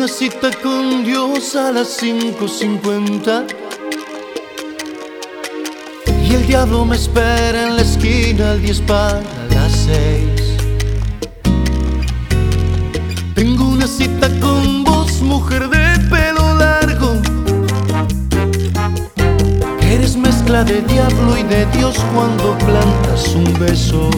una cita con Dios a las 5:50 y el diablo me espera en la esquina al 10 para las 6. Tengo una cita con vos, mujer de pelo largo, que eres mezcla de diablo y de Dios cuando plantas un beso.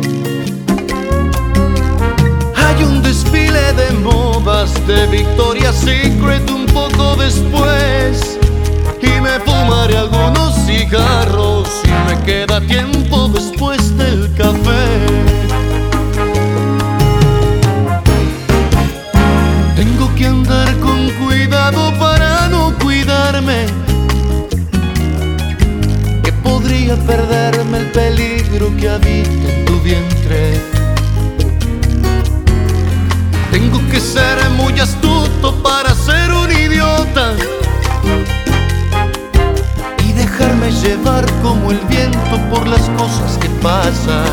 Hay un desfile de modas de Victoria's Secret un poco después, y me fumaré algunos cigarros y me queda tiempo después del café. Tengo que andar con cuidado para no cuidarme, que podría perderme el peligro que habita en tu vientre. Tengo que ser muy astuto para ser un idiota y dejarme llevar como el viento por las cosas que pasan.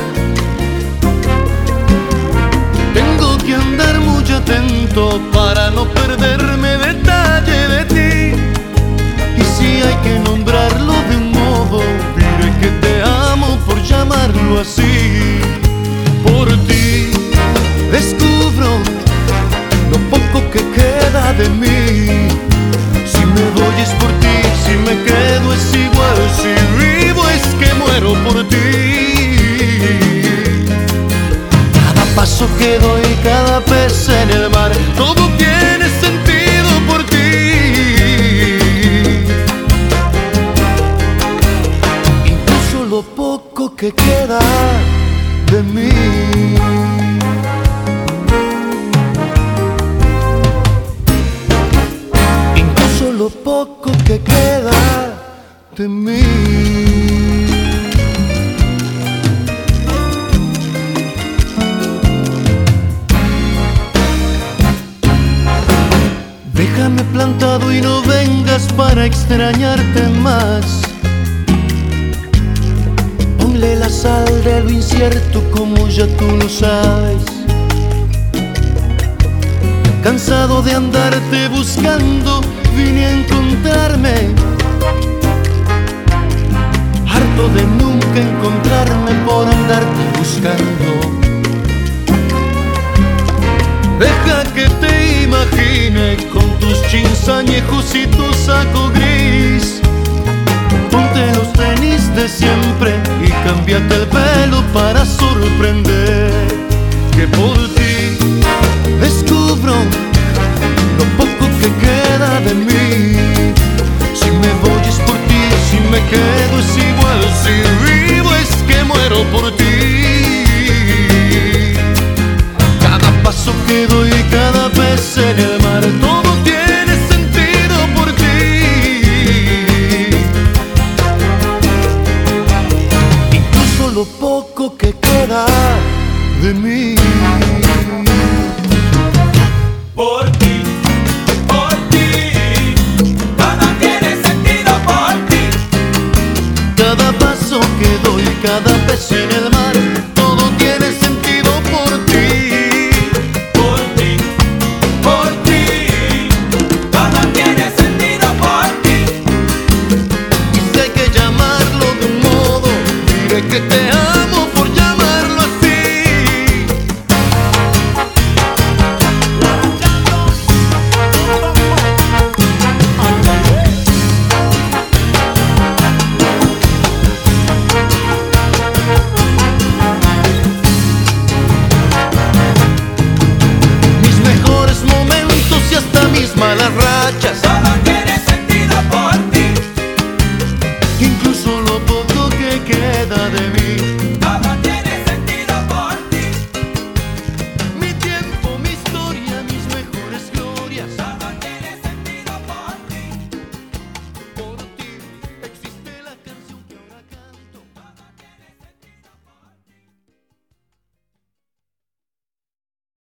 Tengo que andar muy atento para no perderme detalle de ti, y si hay que nombrarlo de un modo, diré que te amo por llamarlo así. Por ti descubro lo poco que queda de mí. Si me voy es por ti, si me quedo es igual, si vivo es que muero por ti. Cada paso que doy, cada pez en el mar, todo tiene sentido por ti. Incluso lo poco que queda de mí. Lo poco que queda de mí. Déjame plantado y no vengas para extrañarte más. Ponle la sal de lo incierto como ya tú lo sabes. Cansado de andarte buscando, vine a encontrarme, harto de nunca encontrarme por andarte buscando. Deja que te imagine con tus jeans añejos y tu saco gris. Ponte los tenis de siempre y cámbiate el pelo para sorprender, que por ti descubro lo poco que queda de mí. Si me voy es por ti, si me quedo es igual, si vivo es que muero por ti. Cada paso que doy, cada vez en el mar, todo tiene sentido por ti. Incluso lo poco que queda de mí. Por ti, todo tiene sentido por ti. Cada paso que doy, cada vez en el mar, todo tiene sentido por ti. Por ti, todo tiene sentido por ti. Y si hay que llamarlo de un modo, diré que te amo por llamarlo así. Mis mejores momentos y hasta mis malas rachas, Todo tiene